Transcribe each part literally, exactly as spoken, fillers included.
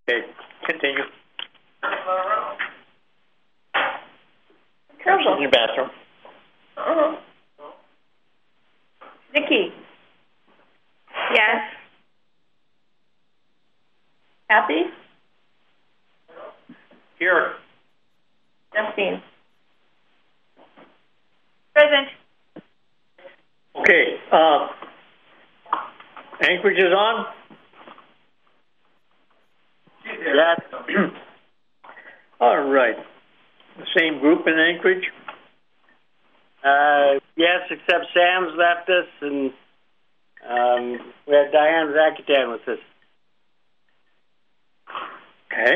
Okay, continue. Carol's She's in the bathroom. Uh-huh. Nikki? Yes. Happy? Here. Justine? Present. Okay, uh, Anchorage is on? Yes. All right. The same group in Anchorage? Uh, yes, except Sam's left us, and um, we had Diane Zakatan with us. Okay.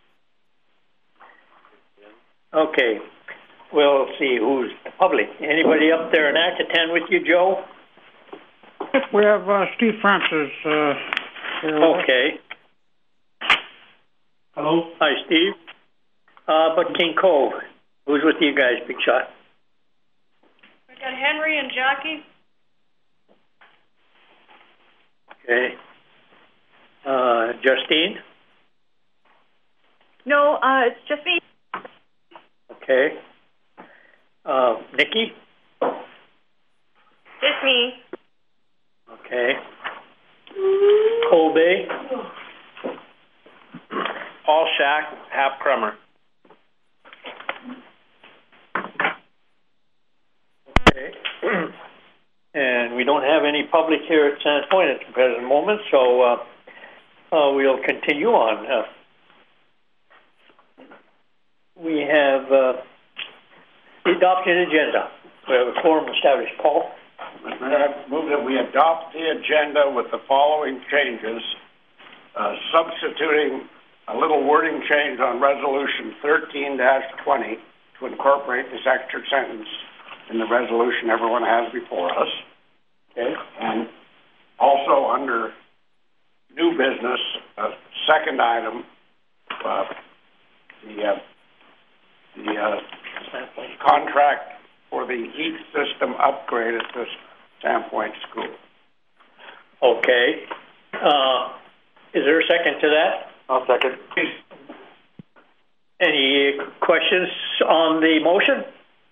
Okay. We'll see who's public. Anybody up there in Atherton with you, Joe? We have uh, Steve Francis. Uh, here. Okay. Hello. Hi, Steve. Uh, but King Cove, who's with you guys, Big Shot? We got Henry and Jackie. Okay. Uh, Justine? No, uh, it's just me. Okay. Uh, Nikki? Just me. Okay. Colby? Paul Shack, Hap Crummer. Okay. And we don't have any public here at Sands Point at the present moment, so uh, uh, we'll continue on. Uh, we have uh, the adopted agenda. We have a quorum established. Paul? I move that we adopt the agenda with the following changes, uh, substituting a little wording change on Resolution thirteen dash twenty to incorporate this extra sentence in the resolution everyone has before us. Okay. And also under new business, uh, second item, uh, the uh, the uh, contract for the heat system upgrade at the Sandpoint School. Okay. Uh, is there a second to that? I'll second. Any questions on the motion?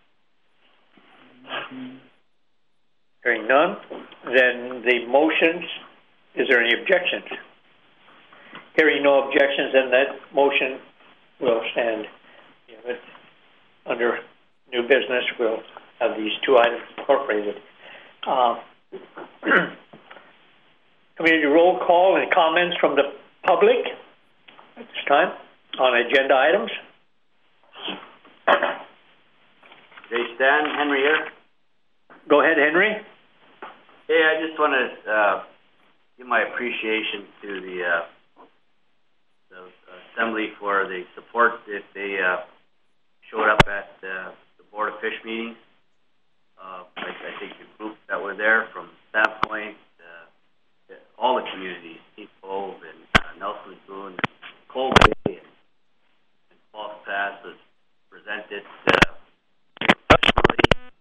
Hearing none, then the motions, is there any objections? Hearing no objections, then that motion will stand. You know, it, under new business, we'll have these two items incorporated. Uh, community roll call and comments from the public at this time on agenda items. Hey, Stan, Henry here. Go ahead, Henry. Hey, I just want to uh, give my appreciation to the, uh, the Assembly for the support that they uh, showed up at uh, the Board of Fish meetings. Uh, I, I think the groups that were there from Sandpoint, uh, all the communities, East Cove and uh, Nelson Boone, Colby, and, and False Pass was presented uh, professionally.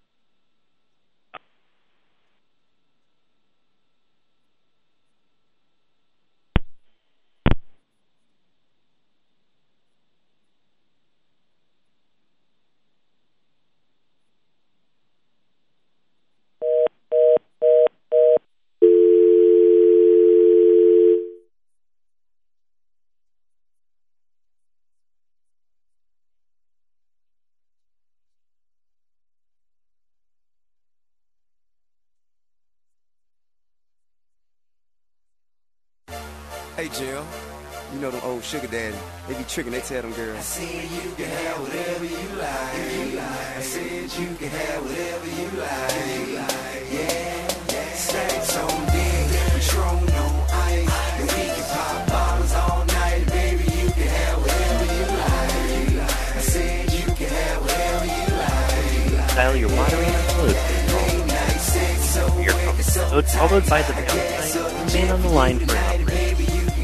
Hey, Jill, you know them old sugar daddy. They be tricking, they tell them girls. I said you can have whatever you like. I said you can have whatever you like. Yeah, yeah. Stacks on deck, Patron on ice. And we can pop bottles all night. Baby, you can have whatever you like. I said you can have whatever you like. Style your watering clothes. You're from followed by the downside. Remain on the line for an operation.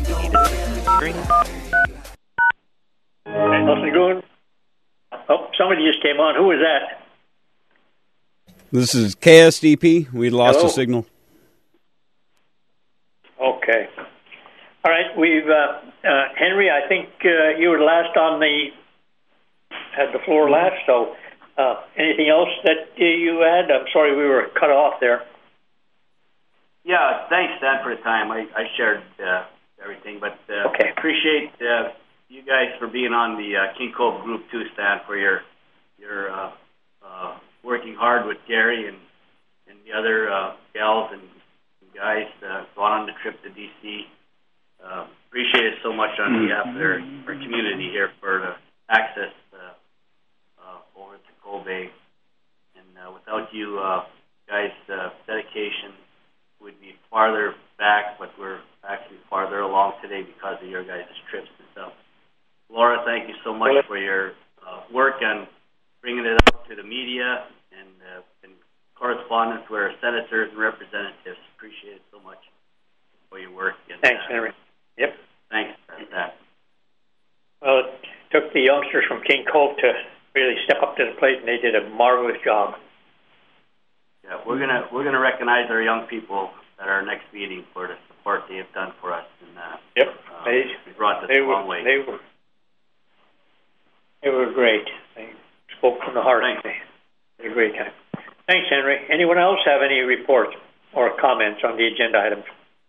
Nelson Goon. Oh, somebody just came on. Who was that? This is K S D P. We lost Hello? a signal. Okay. All right. We've uh, uh, Henry, I think uh, you were last on the, had the floor last, so uh, anything else that uh, you had? I'm sorry we were cut off there. Yeah, thanks, Stan, for the time. I, I shared uh, everything, but uh, Okay. appreciate uh, you guys for being on the uh, King Cove Group too, Stan, for your your uh, uh, working hard with Gary and, and the other uh, gals and guys uh, going on the trip to D C. Uh, appreciate it so much on behalf of their, our community here for the access uh, uh, over to Cove Bay. And uh, without you uh, guys' uh, dedication, we'd be farther back, but we're actually farther along today because of your guys' trips and stuff. Laura, thank you so much for your uh, work on bringing it out to the media and, uh, and correspondence with our senators and representatives. Appreciate it so much for your work. And, Thanks, uh, Henry. Yep. Thanks for that. Well, it took the youngsters from King Cove to really step up to the plate, and they did a marvelous job. Yeah, we're gonna we're gonna recognize our young people at our next meeting for the support they have done for us, and uh, Yep. uh, They, they brought us they a were, long way. They were, they were great. They spoke from the heart. Thanks. They had a great time. Thanks, Henry. Anyone else have any reports or comments on the agenda items?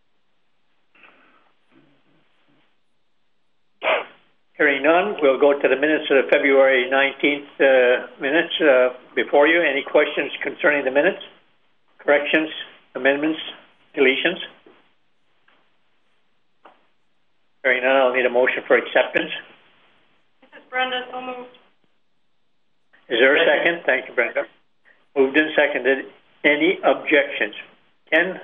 Hearing none, we'll go to the minutes of the February nineteenth uh, minutes uh, before you. Any questions concerning the minutes? Corrections, amendments, deletions? Hearing none, I'll need a motion for acceptance. This is Brenda, so moved. Is there a second? Thank you, Brenda. Moved and seconded. Any objections? Ken?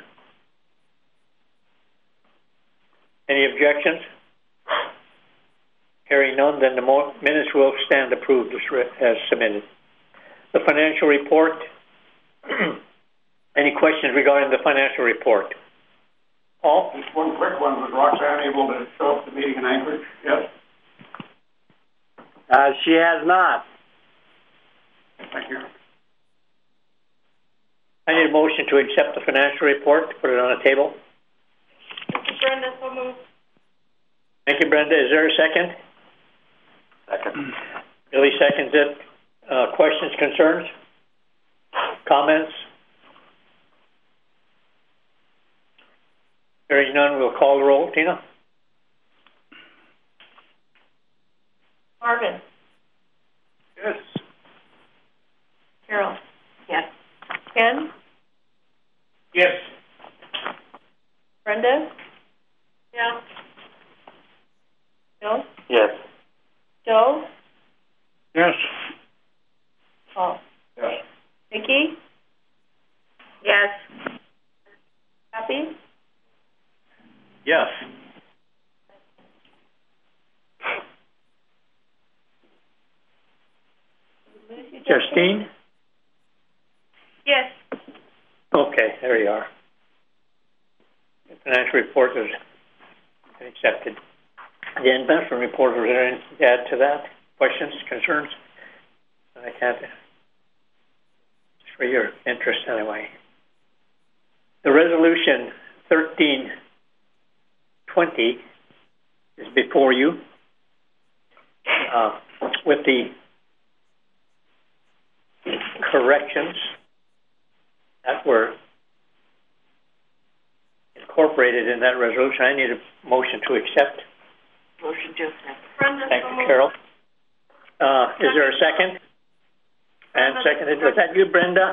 Any objections? Hearing none, then the mo- minutes will stand approved as, re- as submitted. The financial report. Any questions regarding the financial report? Paul? Just one quick one. Was Roxanne able to show up at the meeting in Anchorage? Yes? Uh, she has not. Thank you. I need a motion to accept the financial report, to put it on the table. This is Brenda, so moved. Thank you, Brenda. Is there a second? Second. Billy seconds it. Uh, questions, concerns, comments? Hearing none, we'll call the roll. Tina? Marvin. Yes. Carol. Yes. Ken. Yes. Brenda. Yeah. Bill. Yes. Joe. Yes. Paul. Yes. Vicki. Yes. Happy. Yes. Justine? Yes. Okay, there you are. The financial report is accepted. The investment report, was there anything to add to that? Questions, concerns? I can't. Just for your interest anyway. The resolution thirteen twenty is before you uh, with the corrections that were incorporated in that resolution. I need a motion to accept. Motion to accept. Brenda, Thank so you, moved. Carol. Uh, is there a second? And seconded. Was that you, Brenda?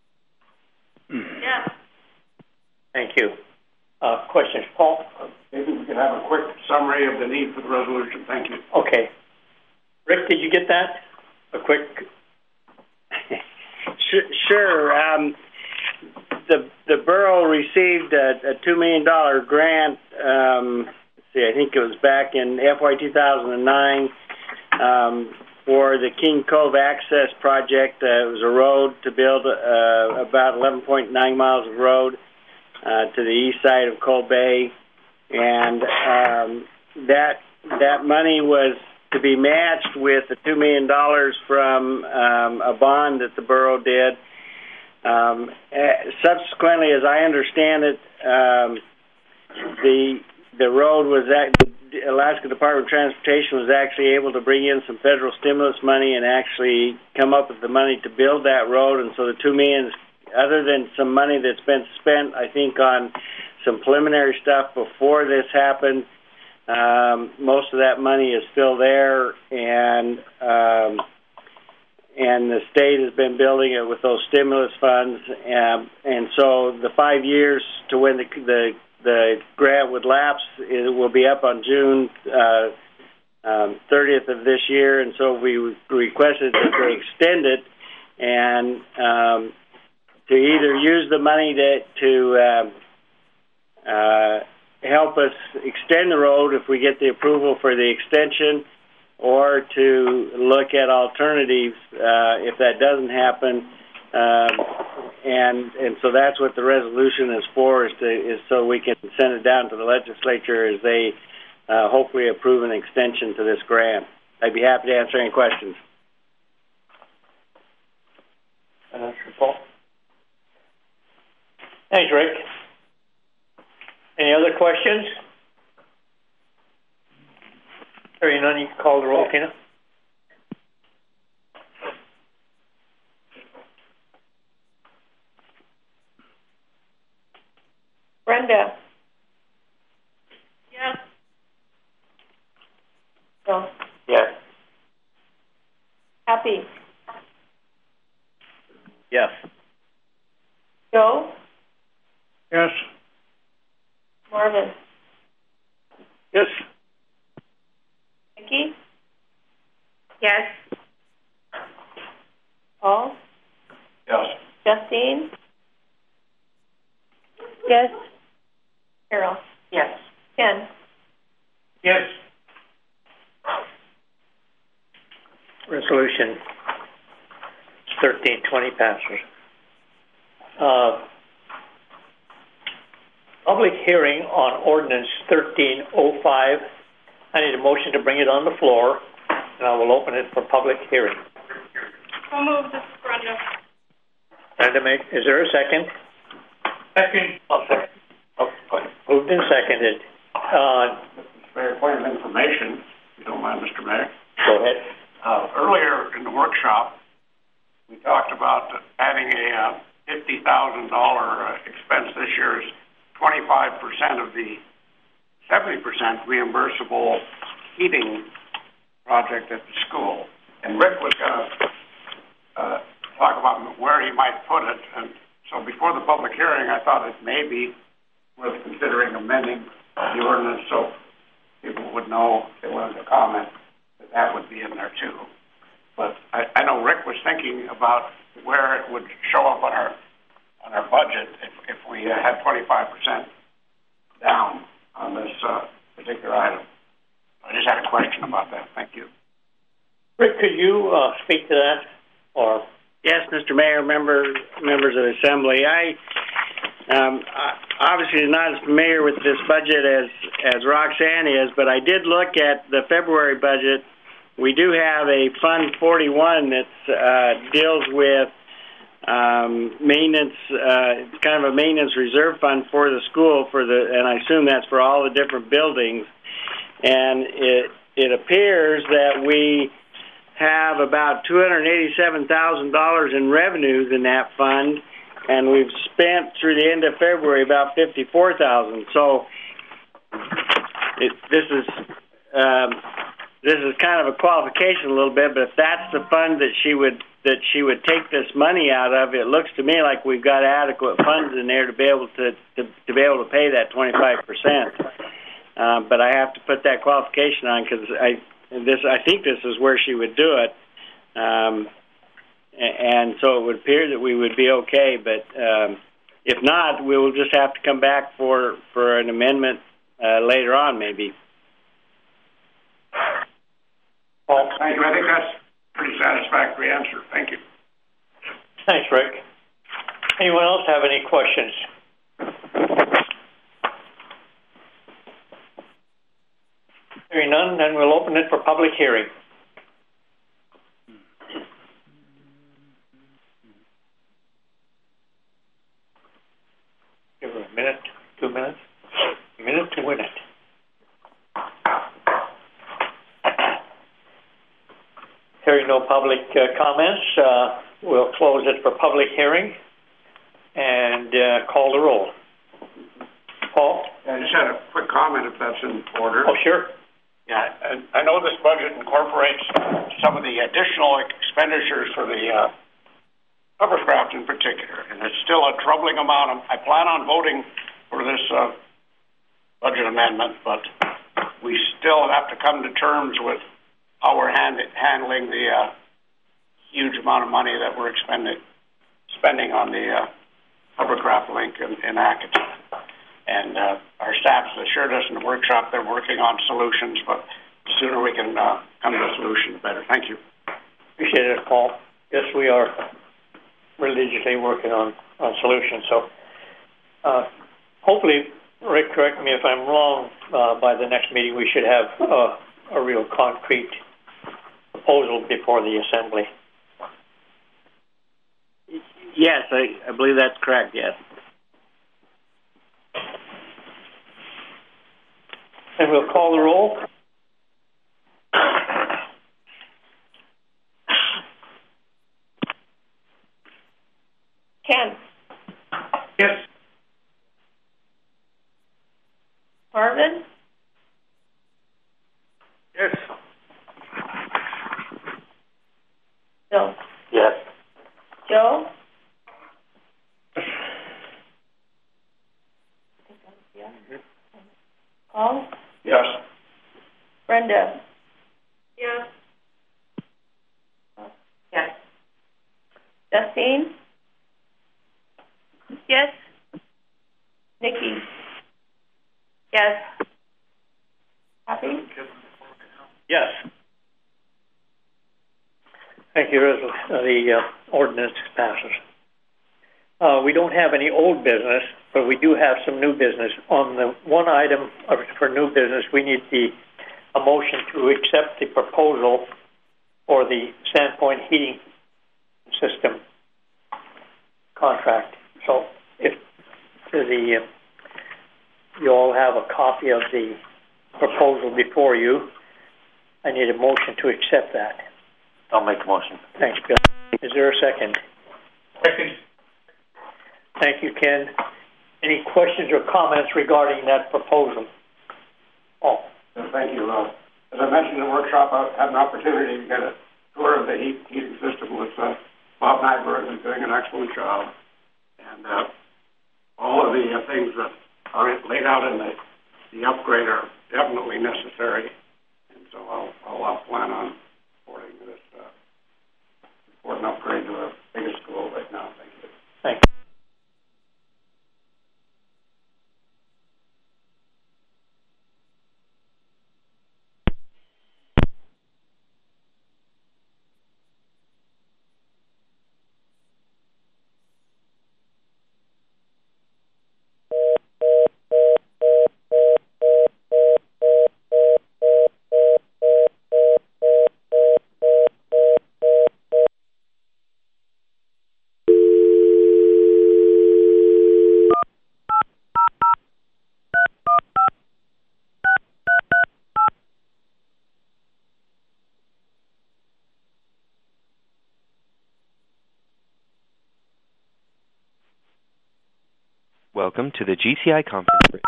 Yeah. Thank you. Uh, questions, Paul? Maybe we can have a quick summary of the need for the resolution. Thank you. Okay. Rick, did you get that? A quick. Sure. Um, the the borough received a, a two million dollar grant. Um, let's see, I think it was back in F Y two thousand nine um, for the King Cove Access Project. Uh, it was a road to build uh, about eleven point nine miles of road uh, to the east side of Cove Bay, and um, that that money was to be matched with the two million dollars from um, a bond that the borough did. Um, uh, subsequently, as I understand it, um, the the road was at, Alaska Department of Transportation was actually able to bring in some federal stimulus money and actually come up with the money to build that road. And so the two million, other than some money that's been spent, I think, on some preliminary stuff before this happened, um, most of that money is still there, and um, and the state has been building it with those stimulus funds, and, and so the five years to when the the, the grant would lapse, it will be up on June uh, um, thirtieth of this year, and so we requested that they extend it and um, to either use the money to, to uh, uh, help us extend the road if we get the approval for the extension, or to look at alternatives uh, if that doesn't happen. Um, and and so that's what the resolution is for, is, to, is so we can send it down to the legislature as they uh, hopefully approve an extension to this grant. I'd be happy to answer any questions. Uh, Paul? Thanks, Rick. Any other questions? Hearing none, you can call the roll, Tina. Brenda? Yes. Bill? Yes. Happy? Yes. Joe? Yes. Marvin? Yes. Vicki? Yes. Paul? Yes. Justine? Yes. Carol? Yes. Ken? Yes. Resolution thirteen twenty passes. Uh, public hearing on ordinance thirteen oh five. I need a motion to bring it on the floor, and I will open it for public hearing. So moved. This is Brenda. Brenda, make, is there a second? Second. Oh, second. Oh, moved and seconded. Uh, Fair point of information, if you don't mind, Mister Mayor. go ahead. Uh, earlier in the workshop, we talked about adding a uh, fifty thousand dollars uh, expense this year is twenty-five percent of the seventy percent reimbursable heating project at the school. And Rick was going to uh, talk about where he might put it. And so before the public hearing, I thought it may be worth considering amending the ordinance so people would know if they wanted to comment that that would be in there too. But I, I know Rick was thinking about where it would show up on our on our budget if, if we had twenty-five percent down on this uh, particular item. I just had a question about that. Thank you. Rick, could you uh, speak to that? Or Yes, Mister Mayor, member, members of the Assembly. I um, obviously am not as familiar with this budget as, as Roxanne is, but I did look at the February budget. We do have a Fund forty-one that uh, deals with um, maintenance. Uh, it's kind of a maintenance reserve fund for the school, for the, and I assume that's for all the different buildings. And it it appears that we have about two hundred eighty-seven thousand dollars in revenues in that fund, and we've spent through the end of February about fifty-four thousand dollars. So it, this is um, this is kind of a qualification a little bit, but if that's the fund that she would that she would take this money out of, it looks to me like we've got adequate funds in there to be able to to, to be able to pay that twenty-five percent. Uh, but I have to put that qualification on because I. This, I think this is where she would do it, um, and so it would appear that we would be okay. But um, if not, we will just have to come back for, for an amendment uh, later on, maybe. Well, thank you. I think that's a pretty satisfactory answer. Thank you. Thanks, Rick. Anyone else have any questions? Hearing none, then we'll open it for public hearing. Give her a minute, two minutes, a minute to win it. Hearing no public uh, comments, uh, we'll close it for public hearing and uh, call the roll. Paul? I just had a quick comment, if that's in order. Oh, sure. Yeah, and I know this budget incorporates some of the additional expenditures for the uh, hovercraft in particular, and it's still a troubling amount. I plan on voting for this uh, budget amendment, but we still have to come to terms with how we're hand- handling the uh, huge amount of money that we're expending, spending on the uh, hovercraft link in, in Acton. And uh, our staff has assured us in the workshop they're working on solutions, but the sooner we can uh, come to a solution, the better. Thank you. Appreciate it, Paul. Yes, we are religiously working on, on solutions. So uh, hopefully, Rick, correct me if I'm wrong, uh, by the next meeting we should have uh, a real concrete proposal before the Assembly. Yes, I, I believe that's correct, yes. And we'll call the roll. Ken? Yes. Marvin? Yes. Bill? Yes. Joe? Paul? Yes. Brenda? Yes. Yes. Justine? Yes. Nikki? Yes. Happy? Yes. Thank you. Resol- uh, the uh, ordinance passes. Uh, we don't have any old business, but we do have some new business. On the one item of, for new business, we need the a motion to accept the proposal for the Sandpoint heating system contract. So, if the uh, you all have a copy of the proposal before you, I need a motion to accept that. I'll make a motion. Thanks, Bill. Is there a second? Second. Thank you, Ken. Any questions or comments regarding that proposal? Oh. Thank you. Uh, as I mentioned in the workshop, I had an opportunity to get a tour of the heat, heating system with uh, Bob Nyberg, who's doing an excellent job. And uh, all of the uh, things that are laid out in the, the upgrade are definitely necessary. And so I'll, I'll, I'll plan on supporting this uh, important upgrade to our biggest school right now. Thank you. Thank you. Welcome to the G C I Conference Bridge.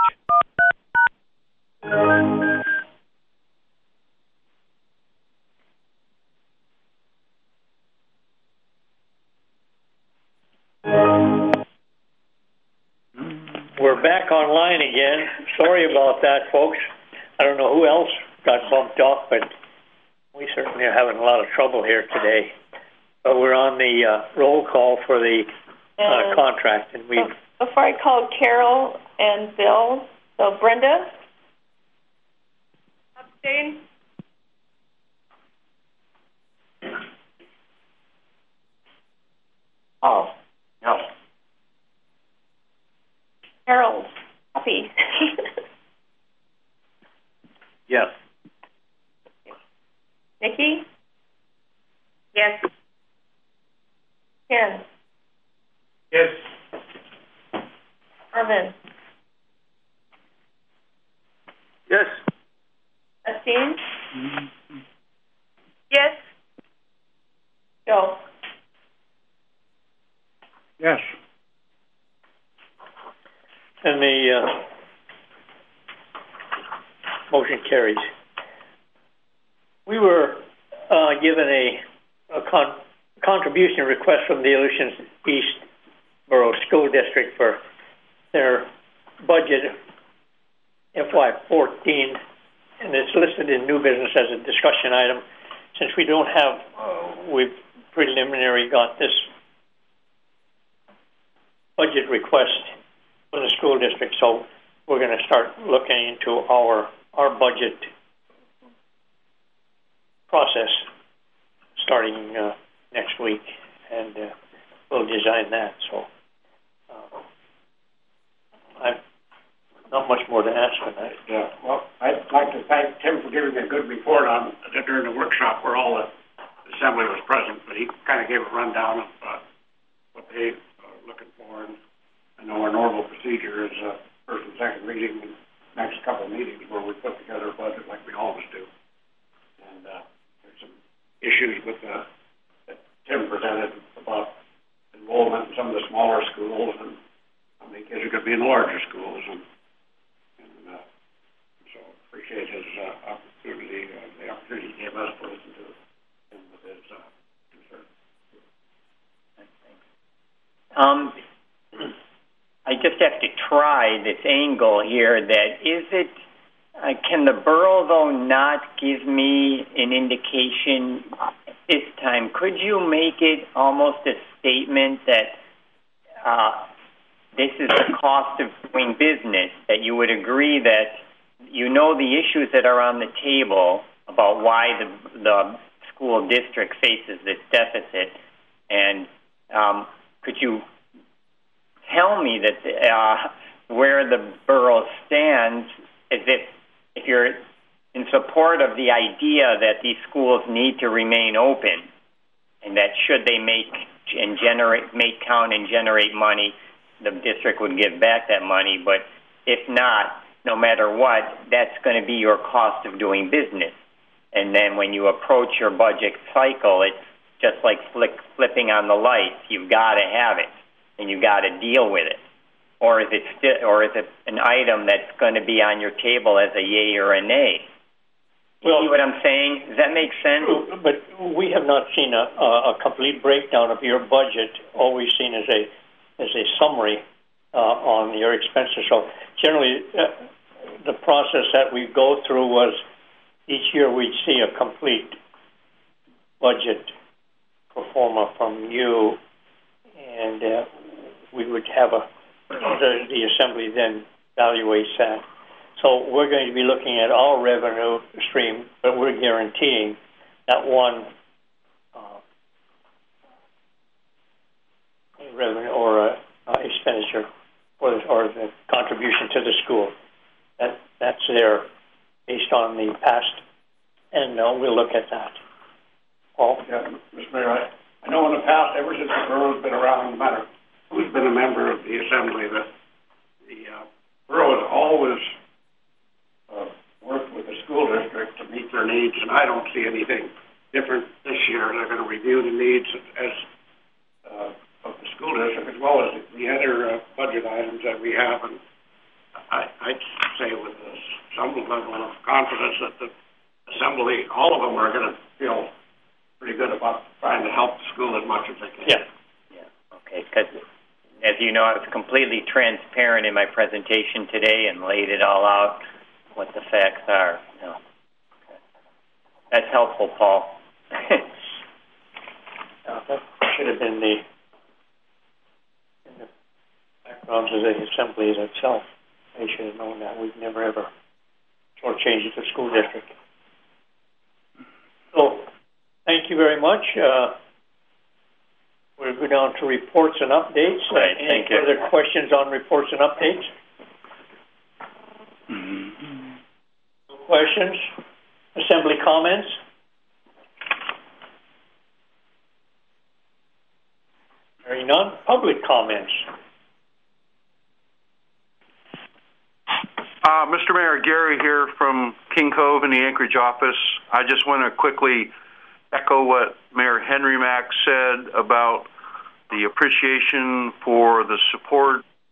We're back online again. Sorry about that, folks. I don't know who else got bumped off, but we certainly are having a lot of trouble here today. But we're on the uh, roll call for the uh, contract, and we. Before I call Carol and Bill, so Brenda? Abstain. Oh. Yes. Harold? Happy? Yes. Nikki? Yes. Ken? Yes. Marvin? Yes. Justine? And the uh, motion carries. We were uh, given a, a con- contribution request from the Aleutians East Borough School District for their budget F Y fourteen, and it's listed in new business as a discussion item. Since we don't have, uh, we've preliminary got this budget request for the school district, so we're going to start looking into our our budget process starting uh, next week, and uh, we'll design that. So uh, I've not much more to ask on that. Yeah, well, I'd like to thank Tim for giving a good report on during the workshop where all the assembly was present, but he kind of gave a rundown of uh, what they are looking for. And I know our normal procedure is uh, first and second reading and next couple of meetings where we put together a budget like we always do. And uh, there's some issues with uh, that Tim presented about enrollment in some of the smaller schools and how many kids are going to be in the larger schools. And, and uh, so appreciate his uh, opportunity, uh, the opportunity he gave us to listen to him with his uh, concern. Um, I just have to try this angle here that is it, uh, can the borough though not give me an indication this time? Could you make it almost a statement that uh, this is the cost of doing business, that you would agree that you know the issues that are on the table about why the, the school district faces this deficit, and um, could you tell me that uh, where the borough stands, as if if you're in support of the idea that these schools need to remain open, and that should they make and generate make count and generate money, the district would give back that money. But if not, no matter what, that's going to be your cost of doing business. And then when you approach your budget cycle, it's just like flick, flipping on the lights. You've got to have it, and you've got to deal with it. Or is it sti- or is it an item that's going to be on your table as a yay or a nay? You well, see what I'm saying? Does that make sense? But we have not seen a, a complete breakdown of your budget. All we've seen is a is a summary uh, on your expenses. So generally, uh, the process that we go through was each year we'd see a complete budget pro forma from you, and uh, we would have a the, the assembly then evaluates that. So we're going to be looking at our revenue stream, but we're guaranteeing that one uh, revenue or uh, uh, expenditure or the, or the contribution to the school. That that's there based on the past, and uh, we'll look at that. Paul? Yeah, Mister Mayor, I, I know in the past, ever since the borough's been around, no matter who's been a member of the assembly, that the uh, borough has always uh, worked with the school district to meet their needs, and I don't see anything different this year. They're going to review the needs as uh, of the school district as well as the other uh, budget items that we have, and I, I'd say with uh, some level of confidence that the assembly, all of them are going to feel pretty good about trying to help the school as much as they can. Yeah. Yeah. Okay. Because as you know, I was completely transparent in my presentation today and laid it all out, what the facts are. No. Okay. That's helpful, Paul. uh, that should have been the, in the background of the assembly itself. They should have known that. We've never ever shortchanged the school district. So, thank you very much. Uh, we'll go down to reports and updates. Right, Any thank you. further questions on reports and updates? Mm-hmm. No questions? Assembly comments? Hearing none. Public comments? Uh, Mister Mayor, Gary here from King Cove in the Anchorage office. I just want to quickly echo what Mayor Henry Mack said about the appreciation for the support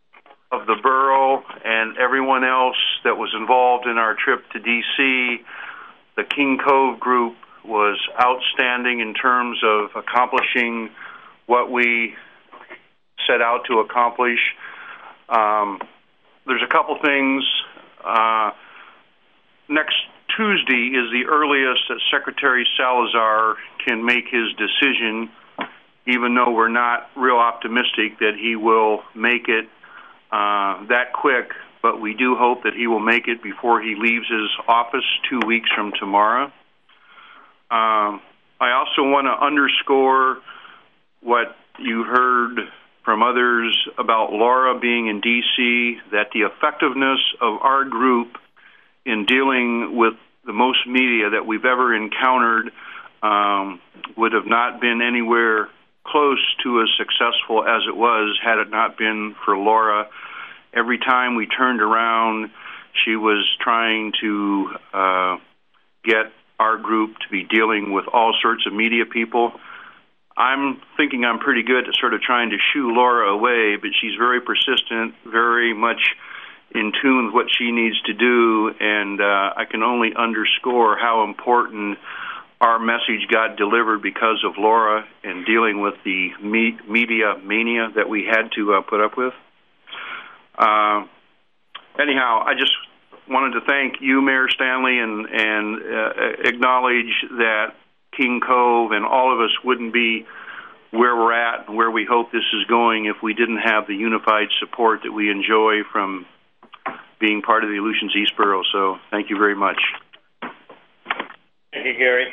of the borough and everyone else that was involved in our trip to D C. The King Cove group was outstanding in terms of accomplishing what we set out to accomplish. Um, there's a couple things. Uh, next Tuesday is the earliest that Secretary Salazar can make his decision, even though we're not real optimistic that he will make it uh, that quick, but we do hope that he will make it before he leaves his office two weeks from tomorrow. Um, I also want to underscore what you heard from others about Laura being in D C, that the effectiveness of our group in dealing with the most media that we've ever encountered um, would have not been anywhere close to as successful as it was had it not been for Laura. Every time we turned around, she was trying to uh, get our group to be dealing with all sorts of media people. I'm thinking I'm pretty good at sort of trying to shoo Laura away, but she's very persistent, very much in tune with what she needs to do, and uh, I can only underscore how important our message got delivered because of Laura and dealing with the me- media mania that we had to uh, put up with. Uh, anyhow, I just wanted to thank you, Mayor Stanley, and, and uh, acknowledge that King Cove and all of us wouldn't be where we're at and where we hope this is going if we didn't have the unified support that we enjoy from being part of the Aleutians East Borough. So thank you very much. Thank you, Gary.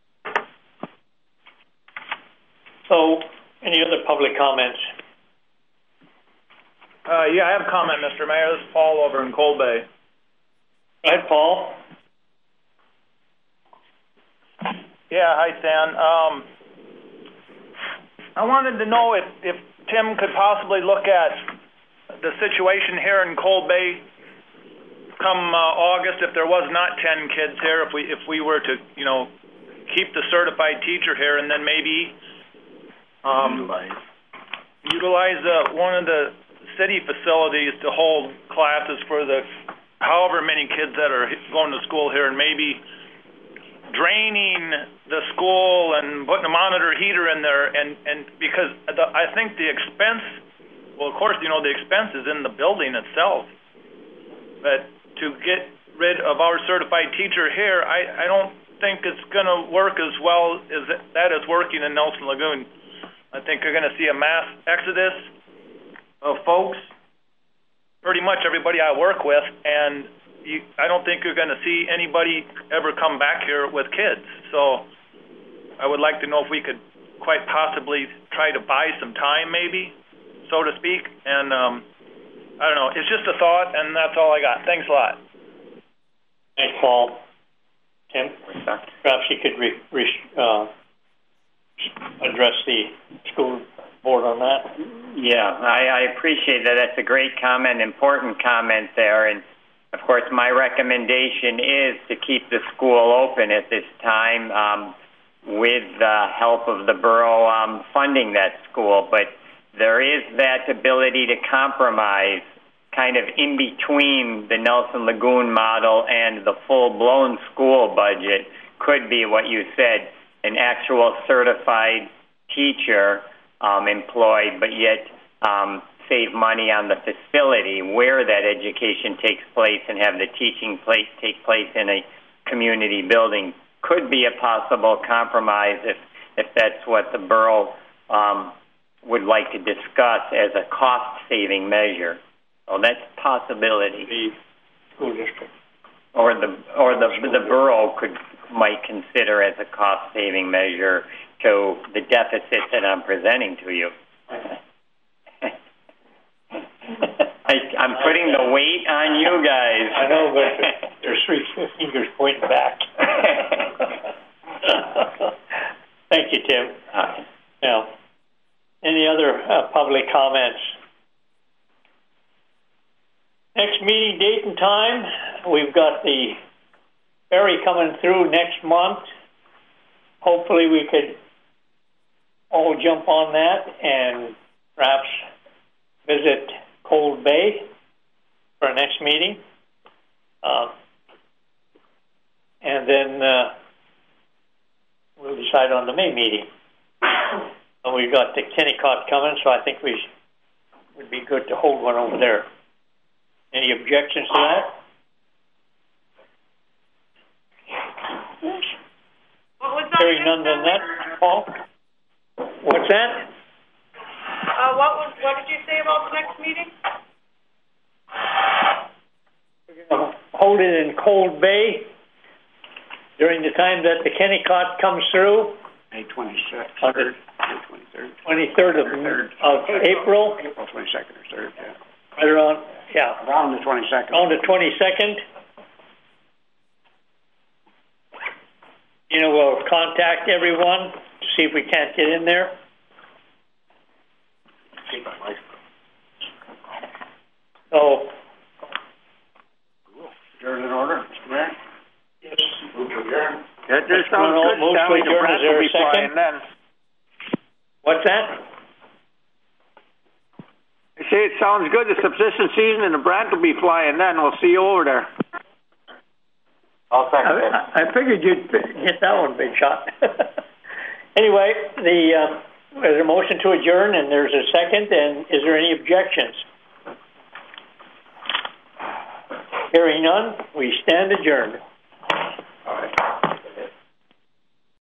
So, any other public comments? Uh, yeah, I have a comment, Mister Mayor. This is Paul over in Cold Bay. Go ahead, Paul. Yeah, hi, Stan. Um, I wanted to know if, if Tim could possibly look at the situation here in Cold Bay come uh, August, if there was not ten kids here, if we if we were to, you know, keep the certified teacher here, and then maybe um, utilize, utilize uh, one of the city facilities to hold classes for the however many kids that are going to school here, and maybe draining the school and putting a monitor heater in there, and, and because the, I think the expense, well, of course, you know, the expense is in the building itself, but to get rid of our certified teacher here, I, I don't think it's going to work as well as that is working in Nelson Lagoon. I think you're going to see a mass exodus of folks, pretty much everybody I work with, and you, I don't think you're going to see anybody ever come back here with kids. So I would like to know if we could quite possibly try to buy some time, maybe, so to speak. And um, I don't know. It's just a thought, and that's all I got. Thanks a lot. Thanks, Paul. Tim, perhaps you could re, re, uh, address the school board on that. Yeah, I, I appreciate that. That's a great comment, important comment there. And, of course, my recommendation is to keep the school open at this time um, with the help of the borough um, funding that school. But there is that ability to compromise kind of in between the Nelson Lagoon model and the full-blown school budget. Could be what you said, an actual certified teacher um, employed, but yet um, save money on the facility where that education takes place and have the teaching place take place in a community building. Could be a possible compromise if, if that's what the borough um, would like to discuss as a cost-saving measure. So that's a possibility. The school district. Or the or the the borough could might consider as a cost-saving measure to the deficit that I'm presenting to you. I, I'm putting the weight on you guys. I know, but there's three fingers pointing back. Thank you, Tim. Uh, now, any other uh, public comments? Next meeting date and time, we've got the ferry coming through next month. Hopefully we could all jump on that and perhaps visit Cold Bay for our next meeting. Uh, and then uh, we'll decide on the May meeting. And we've got the Kennecott coming, so I think we would be good to hold one over there. Any objections to that? What was that? Hearing none, then that, Paul? What's that? Uh, what was, what did you say about the next meeting? We're going to hold it in Cold Bay during the time that the Kennecott comes through. May twenty-sixth. On the May twenty-third. twenty-third of, of April. April twenty-second or third, yeah. Right around, yeah. Around the twenty-second. On the twenty-second. You know, we'll contact everyone to see if we can't get in there. So, Adjourn in order, Mister Mayor? yes. Move to adjourn. That just sounds Bruno, good. move to Stanley, the adjourn. Brant Is there will a be flying second? then. What's that? I say it sounds good. The subsistence season and the Brant will be flying then. We'll see you over there. I'll second it. I, I figured you'd hit that one, big shot. Anyway, the uh, there's a motion to adjourn, and there's a second. And is there any objections? Hearing none, we stand adjourned.